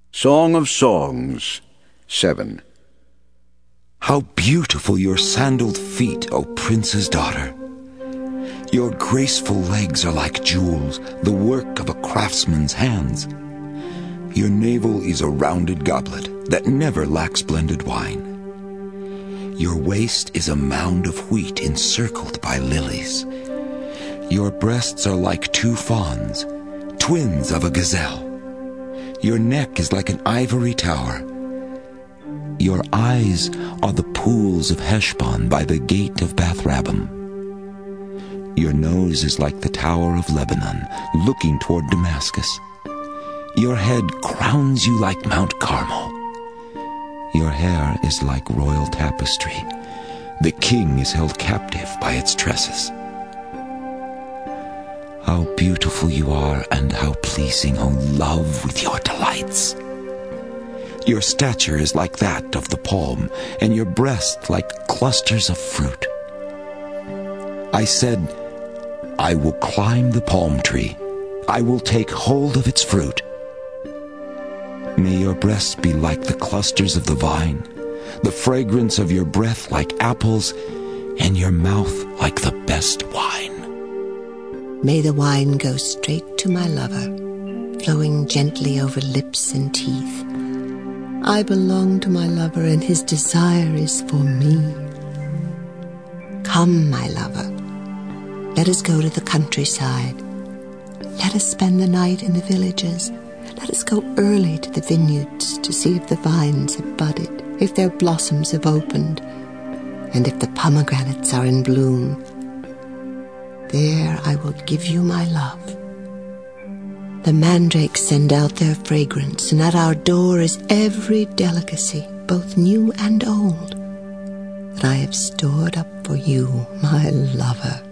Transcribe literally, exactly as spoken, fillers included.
Song of Songs, seven. How beautiful your sandaled feet, O prince's daughter! Your graceful legs are like jewels, the work of a craftsman's hands. Your navel is a rounded goblet that never lacks blended wine. Your waist is a mound of wheat encircled by lilies. Your breasts are like two fawns, twins of a gazelle. Your neck is like an ivory tower. Your eyes are the pools of Heshbon by the gate of Bath-rabbim. Your nose is like the tower of Lebanon, looking toward Damascus. Your head crowns you like Mount Carmel. Your hair is like royal tapestry. The king is held captive by its tresses. How beautiful you are, and how pleasing, O love, with your delights. Your stature is like that of the palm, and your breast like clusters of fruit. I said, I will climb the palm tree. I will take hold of its fruit. May your breasts be like the clusters of the vine, the fragrance of your breath like apples, and your mouth like the best wine. May the wine go straight to my lover, flowing gently over lips and teeth. I belong to my lover, and his desire is for me. Come, my lover, let us go to the countryside. Let us spend the night in the villages. Let us go early to the vineyards to see if the vines have budded, if their blossoms have opened, and if the pomegranates are in bloom. There I will give you my love. The mandrakes send out their fragrance, and at our door is every delicacy, both new and old, that I have stored up for you, my lover.